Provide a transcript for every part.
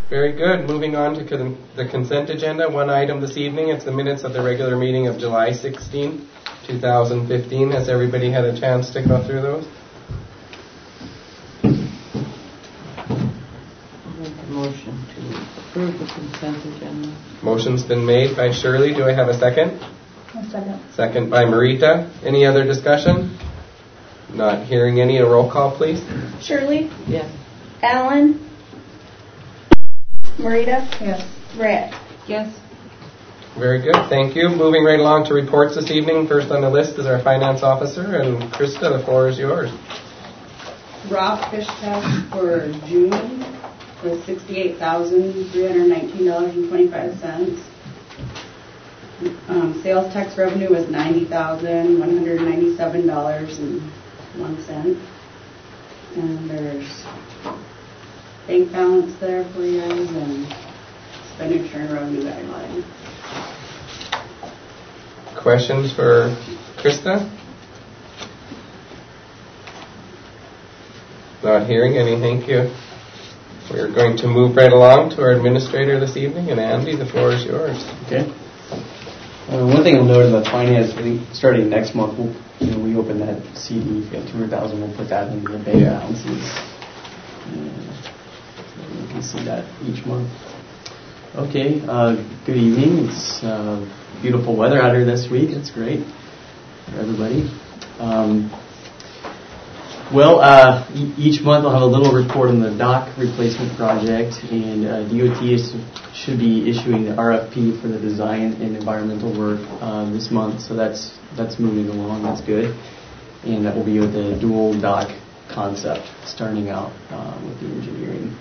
Very good. Moving on to the consent agenda. One item this evening. It's the minutes of the regular meeting of July 16, 2015. Has everybody had a chance to go through those? I'll make a motion to approve the consent agenda. Motion's been made by Shirley. Do I have a second? A second. Second by Marita. Any other discussion? Not hearing any. A roll call, please. Shirley? Yes. Alan? Marita? Yes. Brett? Yes. Very good. Thank you. Moving right along to reports this evening. First on the list is our finance officer, and Krista, the floor is yours. Raw fish tax for June was $68,319.25. Sales tax revenue was $90,197.01. And there's bank balance there for you guys and expenditure and revenue guideline. Questions for Krista? Not hearing any. Thank you. We're going to move right along to our administrator this evening, and Andy, the floor is yours. Okay. One thing I'll note about finance, I think starting next month, we open that CD. If you have $200,000, we'll put that into the bank balances. You can see that each month. Okay. Good evening. It's beautiful weather out here this week. It's great for everybody. Each month I'll have a little report on the dock replacement project, and DOT should be issuing the RFP for the design and environmental work this month, so that's moving along. That's good, and that will be with the dual dock concept starting out with the engineering.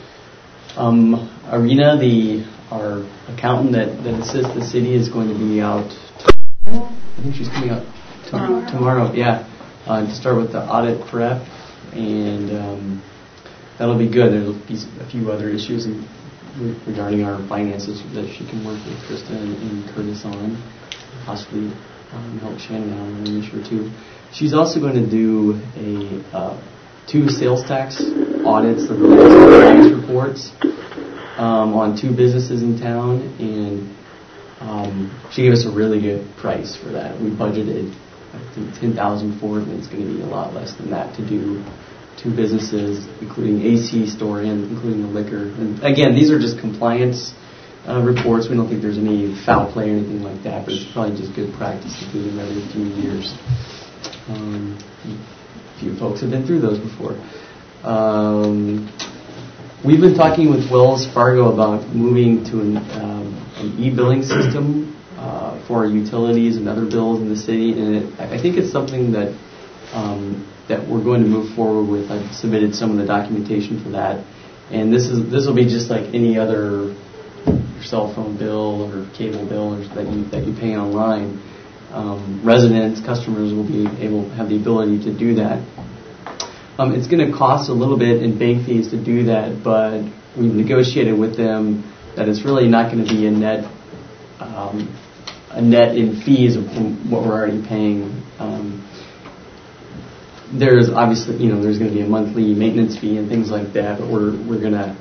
Arena, our accountant that assists the city, is going to be out tomorrow. I think she's coming out tomorrow. Yeah. To start with the audit prep, and that'll be good. There'll be a few other issues regarding our finances that she can work with Krista and Curtis on, possibly help Shannon out on an issue or two. She's also going to do two sales tax audits of the tax reports on two businesses in town, and she gave us a really good price for that. We budgeted I think $10,000 for it, and it's going to be a lot less than that to do two businesses, including AC store and including the liquor. And again, these are just compliance reports. We don't think there's any foul play or anything like that, but it's probably just good practice to do them every few years. A few folks have been through those before. We've been talking with Wells Fargo about moving to an e-billing system for our utilities and other bills in the city, and I think it's something that that we're going to move forward with. I've submitted some of the documentation for that, and this will be just like any other cell phone bill or cable bill that you pay online. Residents, customers will be able to have the ability to do that. It's going to cost a little bit in bank fees to do that, but we've negotiated with them that it's really not going to be a net in fees of what we're already paying. There's obviously, there's going to be a monthly maintenance fee and things like that, but we're going to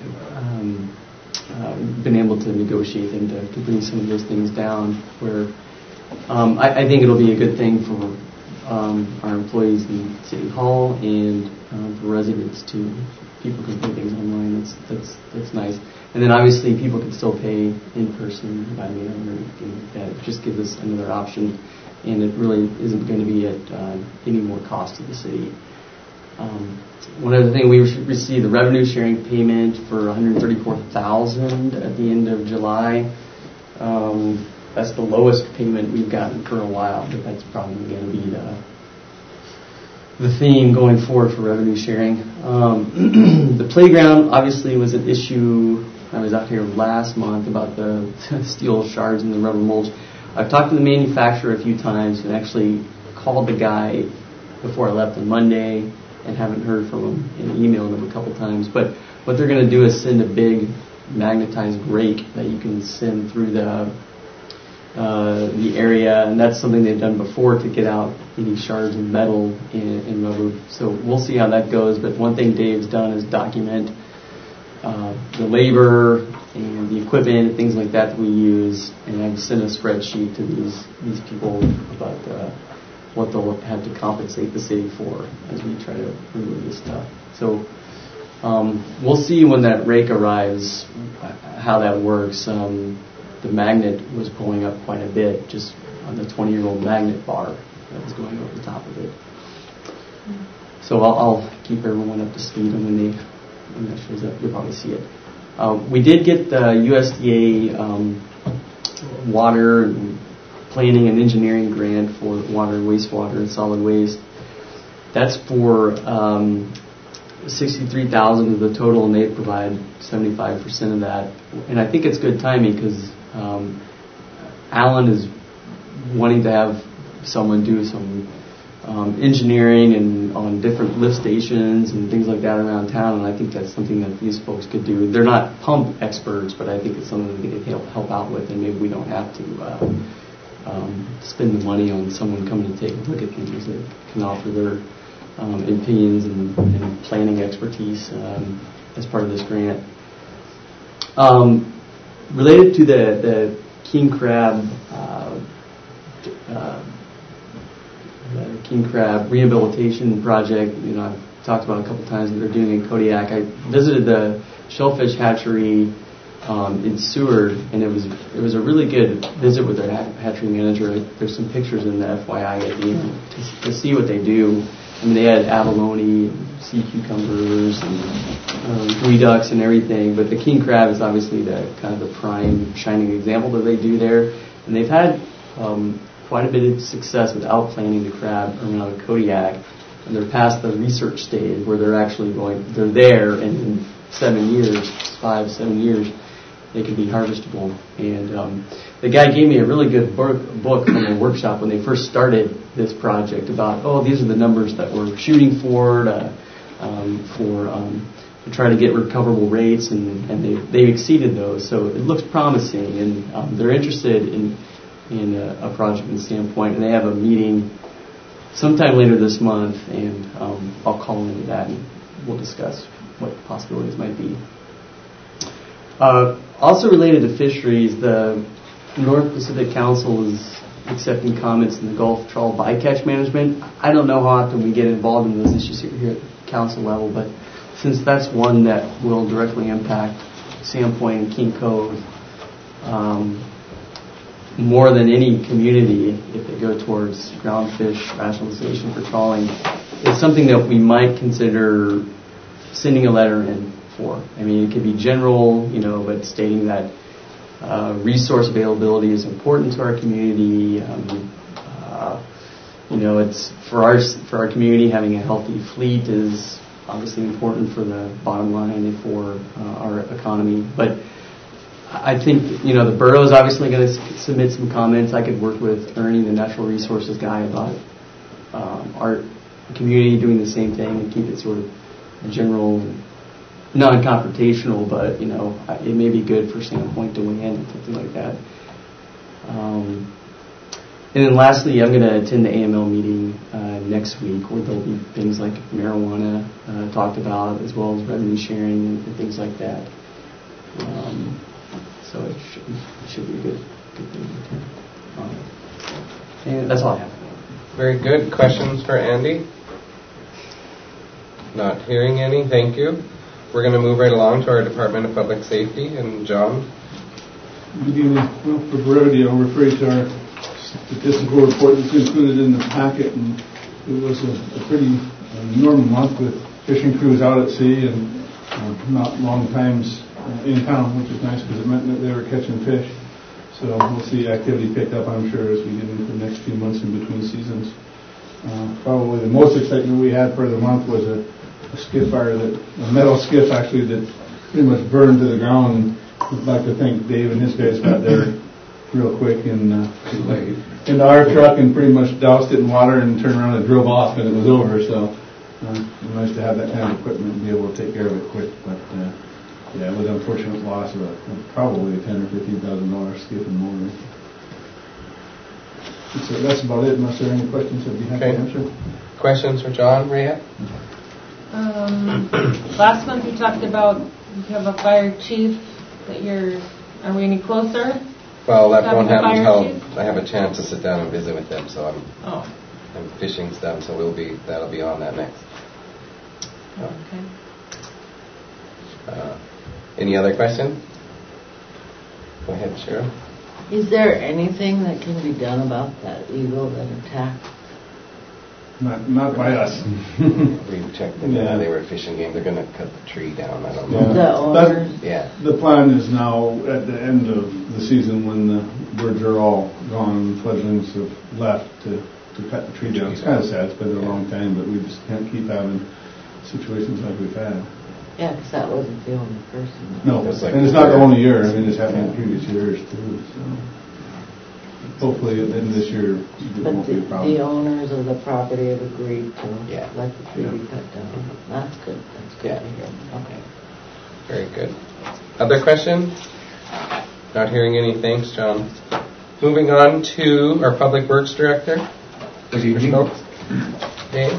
been able to negotiate them to bring some of those things down. Where I think it'll be a good thing for our employees in City Hall and for residents too. People can pay things online. That's nice. And then obviously people can still pay in person by mail or anything like that. It just gives us another option, and it really isn't going to be at any more cost to the city. One other thing, we received the revenue sharing payment for $134,000 at the end of July. That's the lowest payment we've gotten for a while, but that's probably going to be the theme going forward for revenue sharing. The playground obviously was an issue. I was out here last month about the steel shards and the rubber mulch. I've talked to the manufacturer a few times and actually called the guy before I left on Monday and haven't heard from him, and emailed him a couple times. But what they're going to do is send a big magnetized rake that you can send through the area, and that's something they've done before to get out any shards of metal and rubber. So we'll see how that goes. But one thing Dave's done is document the labor and the equipment and things like that we use, and I've sent a spreadsheet to these people about what they'll have to compensate the city for as we try to remove this stuff. So we'll see when that rake arrives how that works. The magnet was pulling up quite a bit just on the 20-year-old magnet bar that was going over the top of it. So I'll keep everyone up to speed, and when that shows up, you'll probably see it. We did get the USDA water and planning and engineering grant for water, wastewater, and solid waste. That's for $63,000 of the total, and they provide 75% of that. And I think it's good timing because Allen is wanting to have someone do some engineering and on different lift stations and things like that around town, and I think that's something that these folks could do. They're not pump experts, but I think it's something that they can help out with, and maybe we don't have to spend the money on someone coming to take a look at things. They can offer their opinions and planning expertise as part of this grant. Related to the king crab rehabilitation project, I've talked about a couple times that they're doing in Kodiak. I visited the shellfish hatchery in Seward, and it was a really good visit with their hatchery manager. There's some pictures in the FYI at the end to see what they do. I mean, they had abalone, sea cucumbers, and reducts and everything. But the king crab is obviously the kind of the prime shining example that they do there, and they've had quite a bit of success with outplanting the crab around Kodiak, and they're past the research stage where they're actually they're there, and in 7 years, 5-7 years, they can be harvestable. And the guy gave me a really good book from a workshop when they first started this project about, these are the numbers that we're shooting for to try to get recoverable rates, and they exceeded those. So it looks promising, and they're interested in a project and standpoint, and they have a meeting sometime later this month, and I'll call into that and we'll discuss what the possibilities might be. Also related to fisheries, the North Pacific Council is accepting comments in the Gulf trawl bycatch management. I don't know how often we get involved in those issues here at the council level, but since that's one that will directly impact Sandpoint and King Cove, more than any community, if they go towards groundfish rationalization for trawling, it's something that we might consider sending a letter in for. I mean, it could be general, but stating that resource availability is important to our community. It's for our community, having a healthy fleet is obviously important for the bottom line and for our economy. But I think, the borough is obviously going to submit some comments. I could work with Ernie, the natural resources guy, about our community doing the same thing and keep it sort of general, non-confrontational, but, it may be good for Sandpoint to weigh in and something like that. And then lastly, I'm going to attend the AML meeting next week, where there'll be things like marijuana talked about, as well as revenue sharing and things like that. So it should be a good thing to attend. And that's all I have. Very good. Questions for Andy? Not hearing any. Thank you. We're going to move right along to our Department of Public Safety, and John. Good evening. Well, for brevity, I'll refer you to our statistical report that's included in the packet, and it was a pretty normal month with fishing crews out at sea and not long times in town, which is nice because it meant that they were catching fish. So we'll see activity pick up, I'm sure, as we get into the next few months in between seasons. Probably the most excitement we had for the month was a skiff fire, a metal skiff actually, that pretty much burned to the ground. And I'd like to thank Dave and his guys got there real quick and into our truck and pretty much doused it in water and turned around and drove off, and it was over. So it's nice to have that kind of equipment and be able to take care of it quick. But it was an unfortunate loss of probably a $10,000 or $15,000 skiff and motor. So that's about it. Unless there are any questions, I'd be happy to answer. Questions for John, Rhea? Last month we talked about You have a fire chief that are we any closer? Well, that Talking won't to happen fire until chief? I have a chance to sit down and visit with them. So Oh, I'm fishing's done, so that'll be on that next. okay. Any other questions? Go ahead, Cheryl. Is there anything that can be done about that eagle that attacked? Not by us. We checked them. Yeah. They were a fishing game. They're going to cut the tree down. I don't Yeah. know. The owners? Yeah. The plan is now at the end of the season when the birds are all gone, fledglings have left to cut the tree down. It's kind of sad. It's been a long time, but we just can't keep having situations like we've had. Yeah, because that wasn't the only person. No, It was like and it's not the the- only year. I mean, it's happened in previous years too. So hopefully, at the end of this year, it But won't be a the problem. owners of the property have agreed to Yeah. let the tree Yeah. be cut down. That's good. That's good Yeah. to hear. Okay. Very good. Other questions? Not hearing any. Thanks, John. Moving on to our Public Works Director. Good evening. Dave?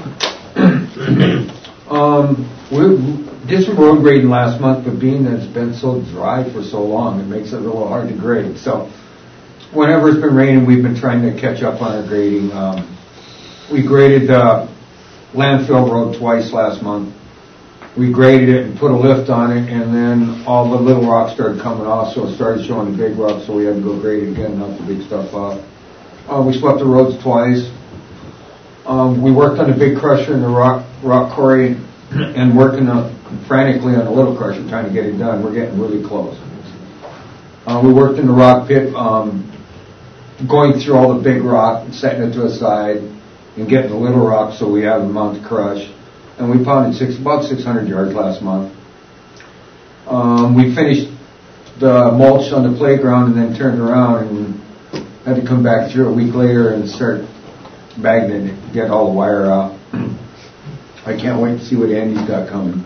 We did some road grading last month, but being that it's been so dry for so long, it makes it a little hard to grade. So whenever it's been raining, we've been trying to catch up on our grading. We graded Landfill Road twice last month. We graded it and put a lift on it, and then all the little rocks started coming off, so it started showing the big rocks, so we had to go grade it again, knock the big stuff off. We swept the roads twice. We worked on the big crusher and the rock quarry and working frantically on the little crusher trying to get it done. We're getting really close. We worked in the rock pit, going through all the big rock and setting it to a side and getting the little rock so we have the amount to crush. And we pounded about 600 yards last month. We finished the mulch on the playground and then turned around and had to come back through a week later and start bagging it, get all the wire out. I can't wait to see what Andy's got coming.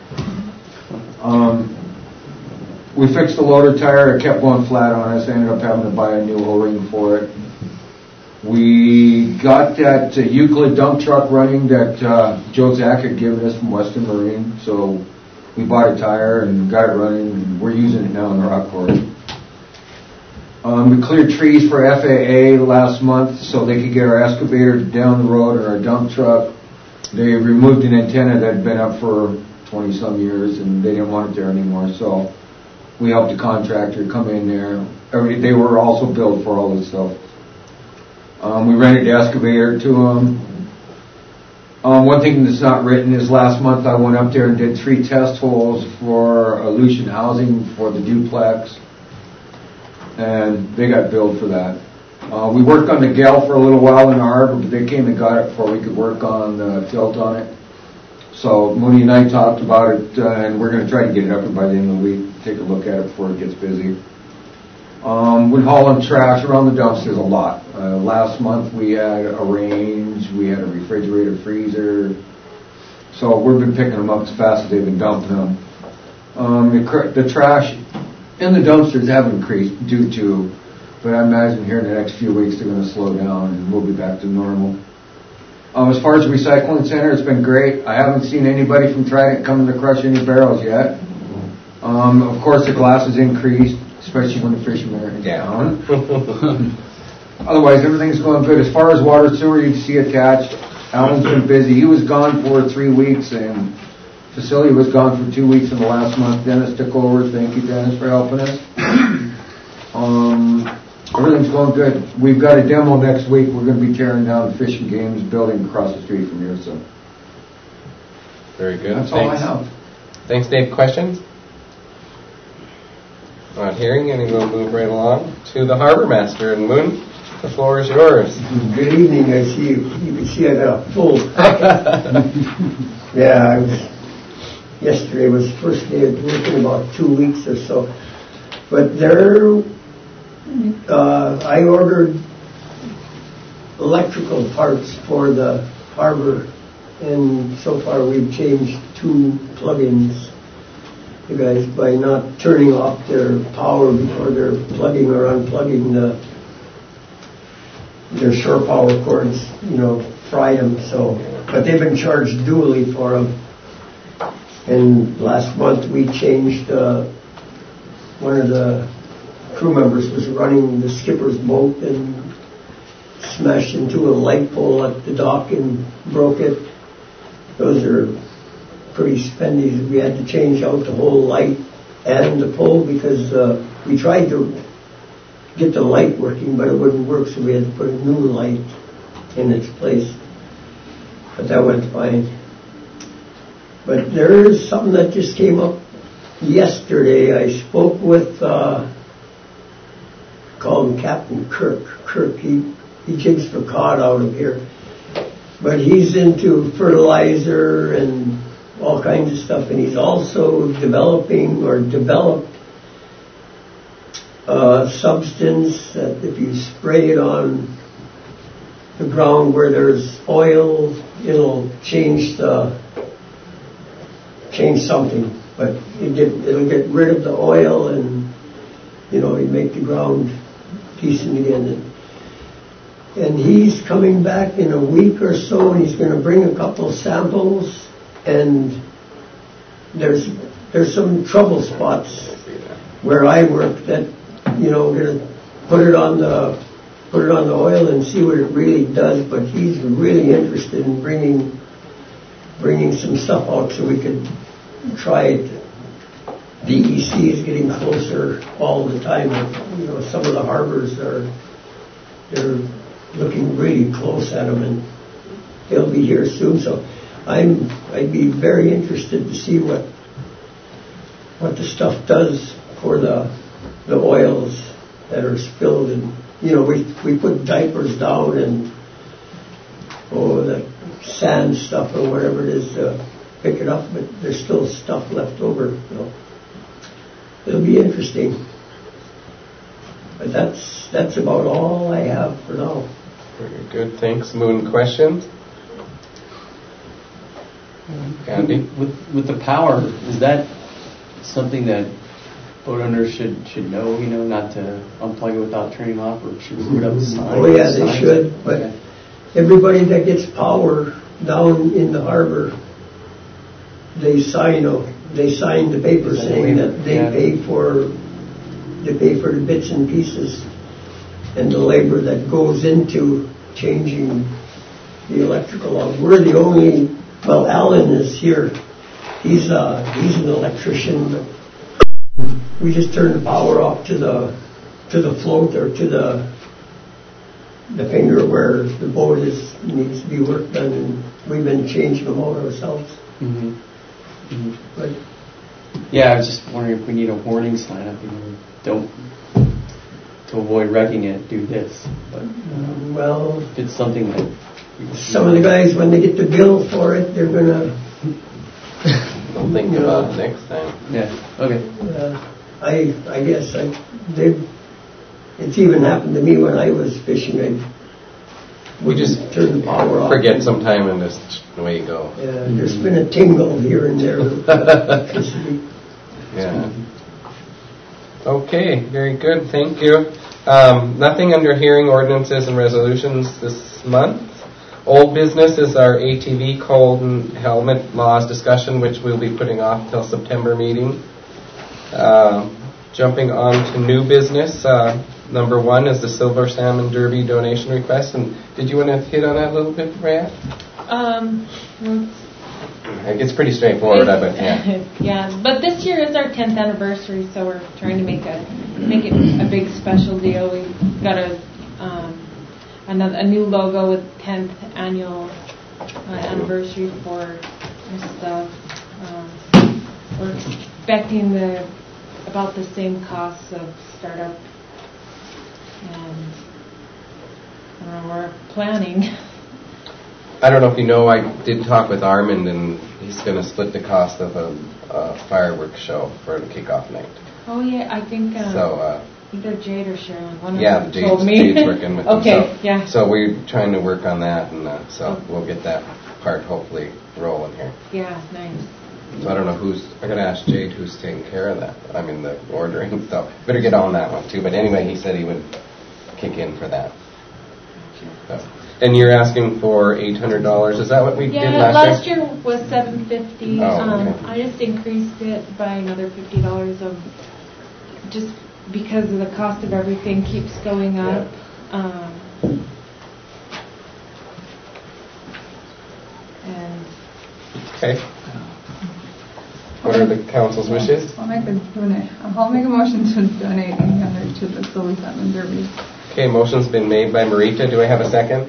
We fixed the loader tire. It kept going flat on us. I ended up having to buy a new O-ring for it. We got that Euclid dump truck running that Joe Zach had given us from Western Marine. So we bought a tire and got it running, and we're using it now in the rock quarry. We cleared trees for FAA last month so they could get our excavator down the road and our dump truck. They removed an antenna that had been up for 20-some years, and they didn't want it there anymore. So we helped the contractor come in there. They were also billed for all this stuff. We rented the excavator to them. One thing that's not written is last month I went up there and did 3 test holes for Aleutian Housing for the duplex, and they got billed for that. We worked on the Gale for a little while in the harbor, but they came and got it before we could work on the tilt on it. So Mooney and I talked about it, and we're going to try to get it up by the end of the week, take a look at it before it gets busy. We're hauling trash around the dumpsters a lot. Last month we had a range, we had a refrigerator, freezer. So we've been picking them up as fast as they've been dumping them. The trash in the dumpsters have increased due to, but I imagine here in the next few weeks they're going to slow down and we'll be back to normal. As far as the recycling center, it's been great. I haven't seen anybody from Trident coming to crush any barrels yet. Of course the glass has increased, especially when the fishermen are down. Otherwise, everything's going good. As far as water sewer, you can see attached. Alan's been busy. He was gone for 3 weeks, and Facility was gone for 2 weeks in the last month. Dennis took over. Thank you, Dennis, for helping us. Everything's going good. We've got a demo next week. We're going to be tearing down the Fishing Games building across the street from here. So Very good. that's all I have. Thanks, Dave. Questions? Not hearing any. We'll move right along to the Harbor Master. And Moon, the floor is yours. Good evening. I see you can see I got a full packet. Yeah, yesterday was the first day of work in about 2 weeks or so. But I ordered electrical parts for the harbor, and so far we've changed 2 plugins. The guys, by not turning off their power before they're plugging or unplugging their shore power cords, fried them. So, but they've been charged dually for them. And last month we changed, one of the crew members was running the skipper's boat and smashed into a light pole at the dock and broke it. Those are pretty spendy. We had to change out the whole light and the pole because we tried to get the light working, but it wouldn't work, so we had to put a new light in its place. But that went fine. But there is something that just came up yesterday. I spoke with, call him Captain Kirk. Kirk, he jigs for cod out of here. But he's into fertilizer and all kinds of stuff, and he's also developing or developed a substance that if you spray it on the ground where there's oil, it'll change something. But it'll get rid of the oil and, you make the ground decent again. And he's coming back in a week or so, and he's going to bring a couple samples. And there's some trouble spots where I work that, going to put it on the oil and see what it really does. But he's really interested in bringing some stuff out so we could try it. DEC is getting closer all the time. Some of the harbors they're looking really close at them, and they'll be here soon. So I'd be very interested to see what the stuff does for the oils that are spilled. And we put diapers down and the sand stuff or whatever it is to pick it up, but there's still stuff left over. It'll be interesting. But that's about all I have for now. Very good. Thanks. Moon, questions? Andy? With the power, is that something that boat owners should know, not to unplug it without turning off, or should we put up signs? Oh yeah, they should, but everybody that gets power down in the harbor, they sign the paper saying that they pay for the bits and pieces and the labor that goes into changing the electrical out. We're the only, Alan is here. He's an electrician, but we just turn the power off to the float or to the finger where the boat needs to be worked on, and we've been changing them out ourselves. Mm-hmm. Mm-hmm. But yeah, I was just wondering if we need a warning sign up, don't, to avoid wrecking it, do this. But if it's something that some of the guys, when they get the bill for it, they're gonna. Don't think about it next time. Yeah. Okay. I guess it's even happened to me when I was fishing. We just turn the power off. Forget sometime and just away you go. Yeah, there's been a tingle here and there with electricity. Yeah. Okay, very good. Thank you. Nothing under hearing, ordinances, and resolutions this month. Old business is our ATV cold and helmet laws discussion, which we'll be putting off till September meeting. Jumping on to new business, number 1 is the Silver Salmon Derby donation request. And did you want to hit on that a little bit, Brad? It's pretty straightforward, I bet. Yeah. Yeah, but this year is our 10th anniversary, so we're trying to make it a big special deal. We got a new logo with 10th annual anniversary for our stuff. We're expecting about the same costs of startup, and we're planning. I don't know if you know, I did talk with Armand, and he's going to split the cost of a fireworks show for the kickoff night. Oh yeah, I think either Jade or Sharon. One of them Jade's, told me. Jade's working with them. Okay, yeah. So we're trying to work on that, and we'll get that part hopefully rolling here. Yeah, nice. So I don't know I got to ask Jade who's taking care of that. I mean, the ordering stuff. Better get on that one too. But anyway, he said he would kick in for that. So, And you're asking for $800. Is that what we did last year? Last year was $750. Oh, okay. I just increased it by another $50 of just because of the cost of everything keeps going up. And Okay. What are the council's wishes? I'll make a motion to donate $800 to the Silver Salmon Derby. Okay, motion's been made by Marita. Do I have a second?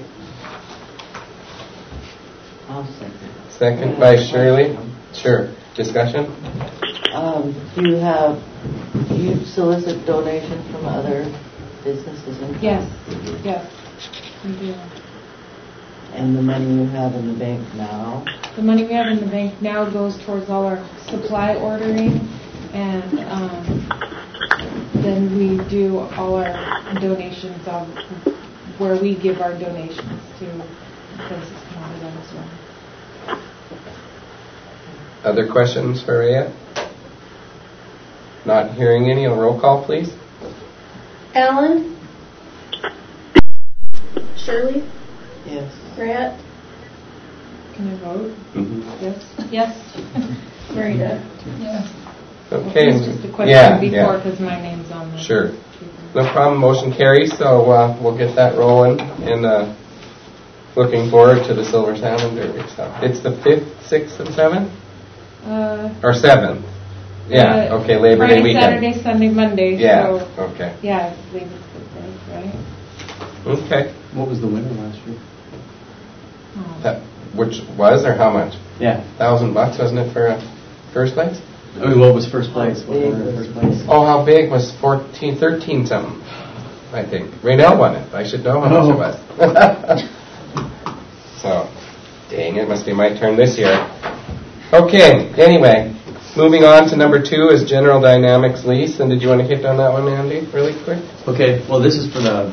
I'll second. Second by Shirley. Sure. Discussion? Do you solicit donations from other businesses in town? yes, we do. And the money you have in the bank now? The money we have in the bank now goes towards all our supply ordering, and then we do all our donations of where we give our donations to places counted on as well. Other questions for Rhea? Not hearing any. A roll call, please. Alan? Shirley? Yes. Brett? Can you vote? Mm-hmm. Yes. Marita? Yes. Okay. It's just a question before because my name's on the Sure. paper. No problem. Motion carries. So we'll get that rolling, and looking forward to the Silver Salmon Derby stuff. It's the 5th, 6th, and 7th, or 7th. Yeah. Okay. Labor Friday, Day weekend. Saturday, Sunday, Monday. Yeah. So, Okay. yeah, I believe it's good day, right? Okay. What was the winner last year? That, which was or how much? Yeah. $1,000, wasn't it, for first place? I mean, what was first place? What Big won was first place? Oh, how big was 13 something? I think Raynell won it. I should know how much it was. So, dang, it must be my turn this year. Okay. Anyway, moving on to number 2 is General Dynamics lease. And did you want to hit on that one, Andy, really quick? Okay, well, this is for the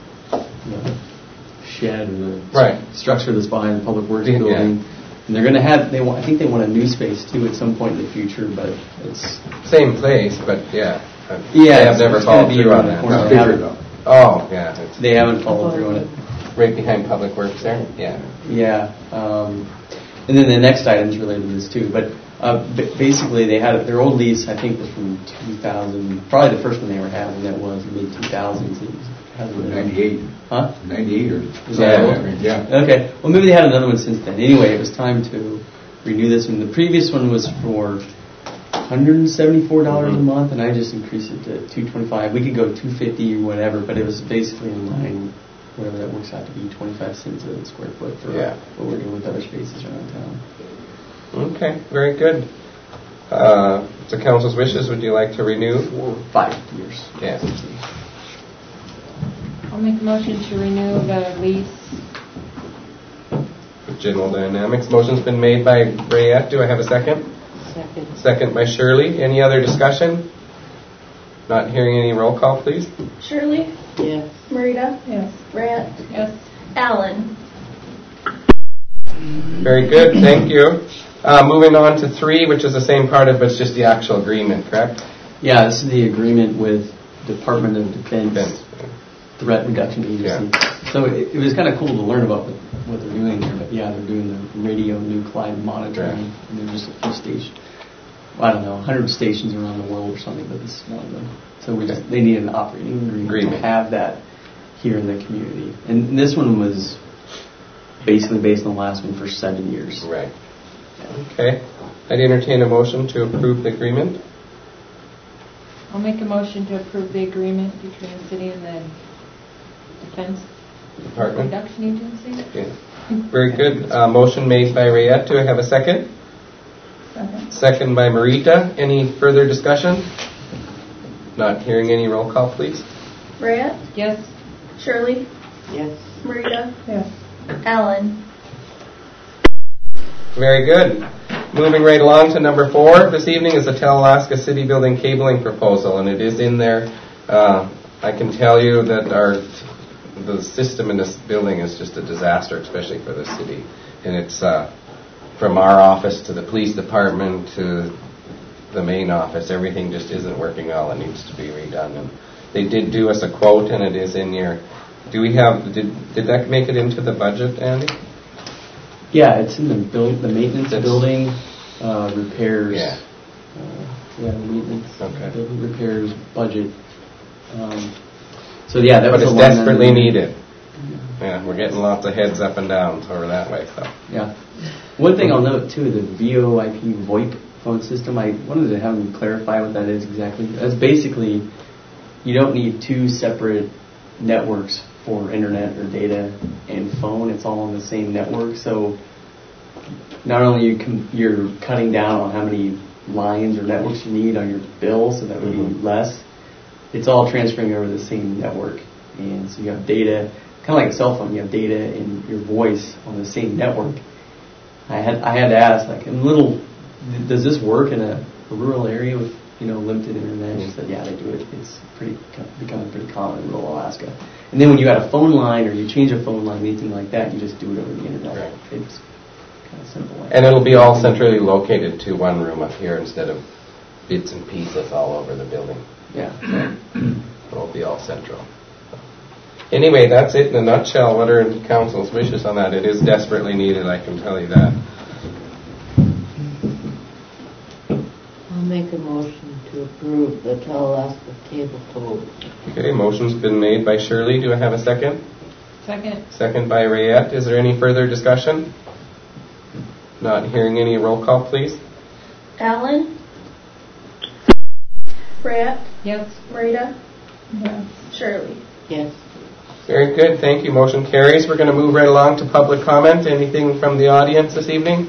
shed or the structure that's behind the Public Works building. And they're going to have, I think they want a new space too at some point in the future, but it's... Same place, but yeah. Yeah, I've never followed through on that. Corner. Oh, yeah. They haven't followed through on it. Right behind Public Works there? Yeah. Yeah. And then the next item is related to this too. But basically, they had their old lease, I think, was from 2000. Probably the first one they were having that was mid-2000s. 98. Huh? 98 or... Yeah. Okay. Well, maybe they had another one since then. Anyway, it was time to renew this one. The previous one was for $174 a month, and I just increased it to $225. We could go $250 or whatever, but it was basically in line, whatever that works out to be, 25 cents a square foot for what we're doing with other spaces around town. Okay, very good. So council's wishes, would you like to renew? For 5 years. Yeah. I'll make a motion to renew the lease. With General Dynamics. Motion's been made by Rayette. Do I have a second? Second. Second by Shirley. Any other discussion? Not hearing any. Roll call, please. Shirley? Yes. Marita? Yes. Brett? Yes. Alan? Very good. Thank you. Moving on to 3, which is the same part of, but it's just the actual agreement, correct? Yeah, this is the agreement with Department of Defense. Threat Reduction Agency. Yeah. So it was kind of cool to learn about what they're doing there. But yeah, they're doing the radionuclide monitoring. And they're just a few stations. I don't know, 100 stations around the world or something, but this is one of them. So they need an operating agreement to have that here in the community. And this one was basically based on the last one for 7 years. Right. Okay. I'd entertain a motion to approve the agreement. I'll make a motion to approve the agreement between the city and the Defense Department. Reduction Agency. Yeah. Very good. Motion made by Rayette. Do I have a second? Second. Second by Marita. Any further discussion? Not hearing any. Roll call, please. Brett? Yes. Shirley? Yes. Marita? Yes. Alan? Very good. Moving right along to number 4 this evening is the Tel-Alaska City Building cabling proposal, and it is in there. I can tell you that the system in this building is just a disaster, especially for the city. And it's from our office to the police department to the main office. Everything just isn't working well. It needs to be redone. And they did do us a quote, and it is in your Do we have, did that make it into the budget, Andy? Yeah, it's in the maintenance building, repairs. Yeah. The maintenance Okay. building repairs budget. So yeah, that But was it's the one desperately that- needed. Yeah, we're getting lots of heads up and downs over that way, so. Yeah. One thing I'll note too, the VoIP VoIP phone system, I wanted to have them clarify what that is exactly. That's basically, you don't need two separate networks for internet or data and phone. It's all on the same network. So not only you're cutting down on how many lines or networks you need on your bill, so that would be less. It's all transferring over the same network. And so you have data, kind of like a cell phone, you have data and your voice on the same network. I had to ask, like, does this work in a rural area with, limited internet? She said, yeah, they do it. It's becoming pretty common in rural Alaska. And then when you add a phone line or you change a phone line, anything like that, you just do it over the internet. Right. It's kind of simple. And it'll be all centrally located to one room up here instead of bits and pieces all over the building. Yeah. It'll be all central. Anyway, that's it in a nutshell. What are council's wishes on that? It is desperately needed, I can tell you that. I'll make a motion to approve the Talaska cable code. Okay, motion's been made by Shirley. Do I have a second? Second. Second by Rayette. Is there any further discussion? Not hearing any. Roll call, please. Alan, Brett, Yes. Rita, Yes. Shirley. Yes. Very good. Thank you. Motion carries. We're going to move right along to public comment. Anything from the audience this evening?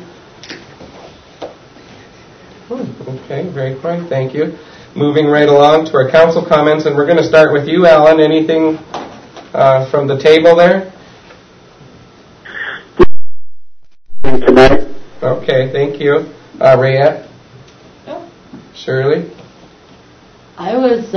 Okay, very quiet. Thank you. Moving right along to our council comments, and we're going to start with you, Alan. Anything from the table there? Tonight. Okay, thank you. Rayette? Oh. Shirley? I was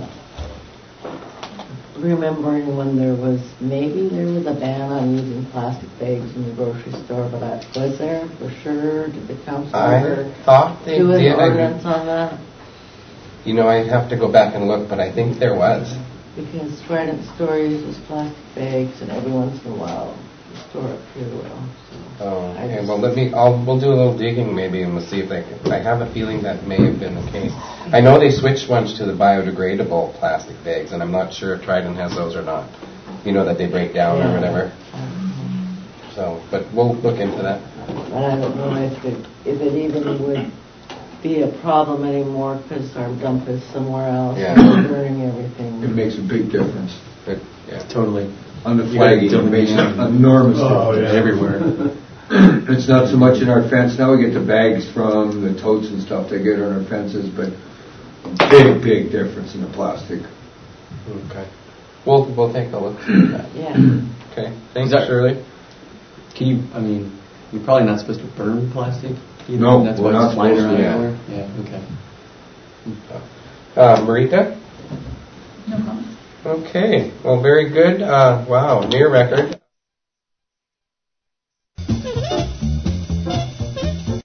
remembering when there was a ban on using plastic bags in the grocery store, but was there for sure? Did the council ever I thought they do an did. ordinance on that? I'd have to go back and look, but I think there was. Because Trident Store uses plastic bags, and every once in a while the store up here will. So Oh, okay. Well, we'll do a little digging maybe, and we'll see if I have a feeling that may have been the case. I know they switched once to the biodegradable plastic bags, and I'm not sure if Trident has those or not. That they break down or whatever. So, but we'll look into that. But I don't know if it even would be a problem anymore because our dump is somewhere else. Yeah. And we're burning everything. It makes a big difference. Yeah. Totally. On the flagging, it makes an enormous difference everywhere. It's not so much in our fence. Now we get the bags from the totes and stuff they get on our fences, but big difference in the plastic. Okay. We'll take a look at that. Yeah. Okay. Thanks, Shirley. You're probably not supposed to burn plastic either. No, That's we're why not it's flying supposed to. around everywhere. Yeah, okay. Marita? No comment. Okay. Well, very good. Wow, near record.